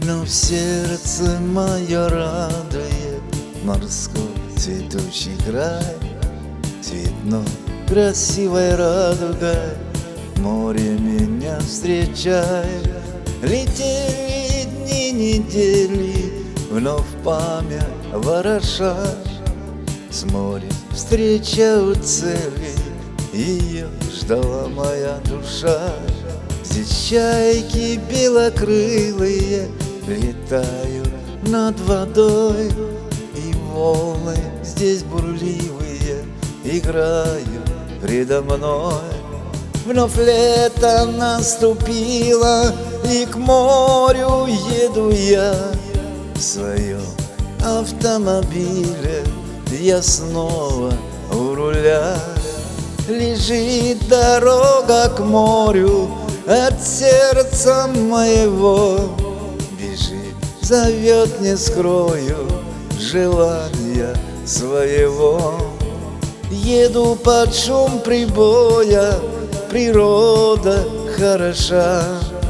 Но в сердце мое радует морской цветущий край. Цветной, красивой радугой море меня встречает. Летели дни, недели, вновь память вороша. С морем встреча у цели, ее ждала моя душа. Здесь чайки белокрылые летают над водой, и волны здесь бурливые играют предо мной. Вновь лето наступило, и к морю еду я. В своем автомобиле я снова у руля. Лежит дорога к морю от сердца моего. Бежит, зовет, не скрою желания своего. Еду под шум прибоя, природа хороша.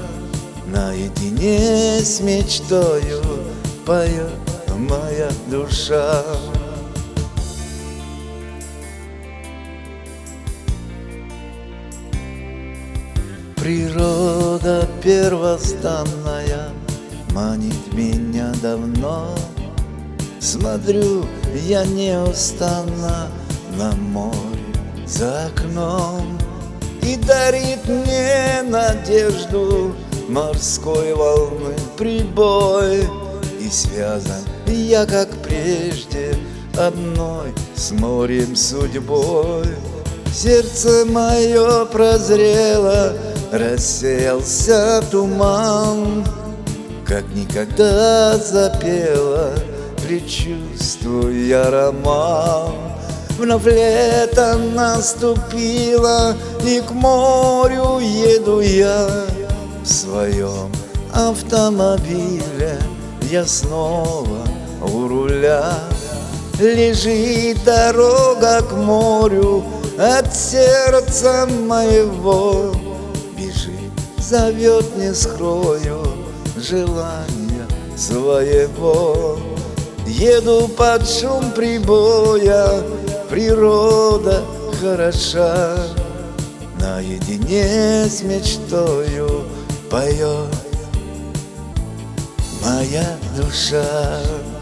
Наедине с мечтою поет моя душа. Природа первозданная манит меня давно. Смотрю я неустанно на море за окном, и дарит мне надежду морской волны прибой. И связан я, как прежде, одной с морем судьбой. Сердце мое прозрело, рассеялся туман, как никогда запела, предчувствуя роман. Вновь лето наступило, и к морю еду я. В своем автомобиле я снова у руля. Лежит дорога к морю от сердца моего. Бежит, зовет, не скрою желания своего. Еду под шум прибоя, природа хороша. Наедине с мечтою поет моя душа.